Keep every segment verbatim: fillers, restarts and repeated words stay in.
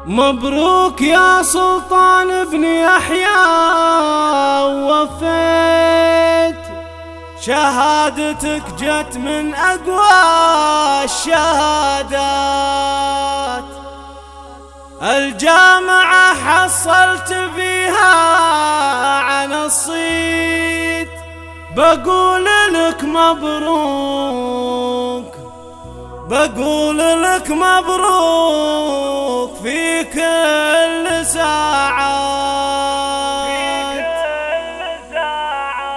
مبروك يا سلطان ابن يحيى، وفيت شهادتك جت من أقوى الشهادات. الجامعة حصلت فيها عن الصيت، بقول لك مبروك، بقول لك مبروك في كل ساعة، في كل ساعة.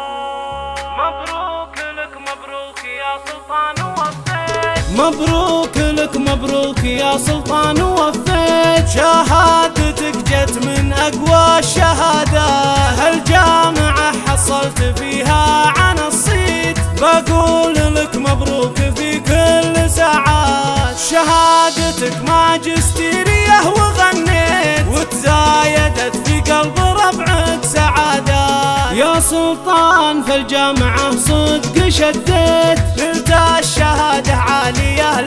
مبروك لك مبروك يا سلطان وفيت، مبروك لك مبروك يا سلطان وفيت. شهادتك جت من أقوى الشهادات، الجامعة حصلت فيها عن الصيت، بقول لك مبروك في كل ساعات. شهادتك ماجستيرية وغنيت، وتزايدت في قلب ربعك سعادات. يا سلطان في الجامعة صدق شديت، نلت الشهادة عالية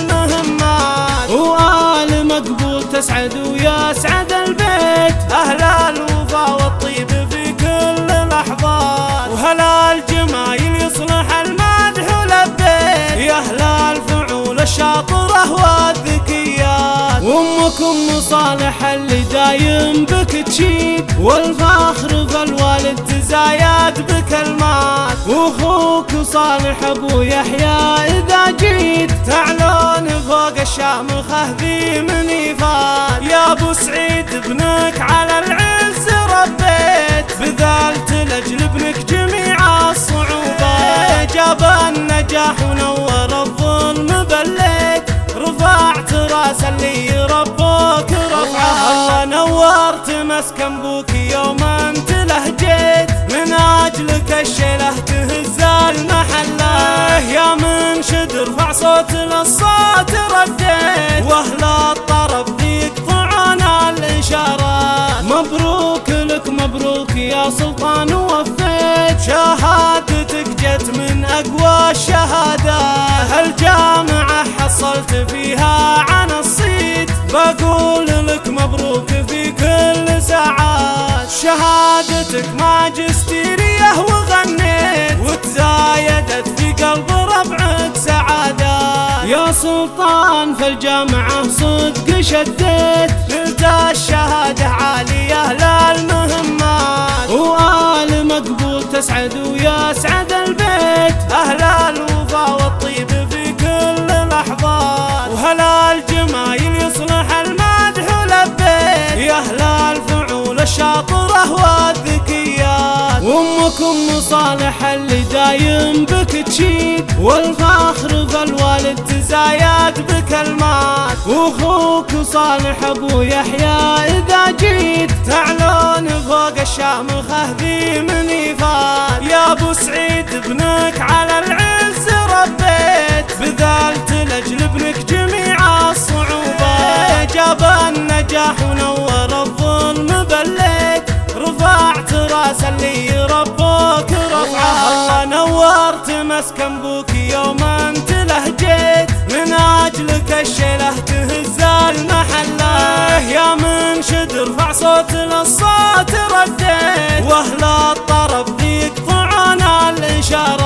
للمهمات، وآل مقبول تسعد ويسعد البيت. أهل الوفا والطيب في كل لحظات، وهلا الجمايل يصلح المدح ولبيت. يا أهل الفعول الشاطرة والذكيات، وأمك أم صالح اللي دايم بك تشيد، والفخر في الوالد تزايد بكلمات. وأخوك صالح أبو يحيى إذا جيت، تعلون فوق الشامخة ذي منيفات. يا أبو سعيد ابنك على العز ربيت، بذلت لأجل ابنك جميع الصعوبات. جاب النجاح ونور الظلم بليت، رفعت راس اللي يربوك رفعه. الله نورت مسكن بوك يوم انت لهجيت، من اجلك الشيله تهز المحله. يا منشد ارفع صوت للصوت رديت، واهل الطرب يقطعون الاشارات. مبروك لك مبروك يا سلطان وفيت، شهادتك جت من أقوى الشهادات. الجامعة حصلت فيها عن الصيت، بقول لك مبروك في كل ساعات. شهادتك ماجستيرية وغنيت، وتزايدت في قلب ربعك سعادات. يا سلطان في الجامعة صدق شديت، نلت الشهادة عالية للمهمات، وآل مقبول تسعد ويسعد البيت. أهل الوفا والطيب في كل لحظات، وهلا الجمايل يصلح المدح ولبيت. يا أهل الفعول الشاطرة والذكيات، وأمك أم صالح اللي دايم بك تشيد، والفخر في الوالد تزايد بكلمات. وأخوك صالح أبو يحيى إذا جيت، تعلون فوق الشامخة ذي منيفات. يا أبو سعيد ابنك على العز ربيت، بذلت لأجل ابنك جميع الصعوبات. جاب النجاح ونور الظلم بليت، رفعت راس اللي يربوك رفعه. الله نورت مسكن بوك يوم انت لهجيت، من اجلك الشيله تهز المحله. يا منشد ارفع صوت للصوت رديت، واهل الطرب يقطعون الاشارات.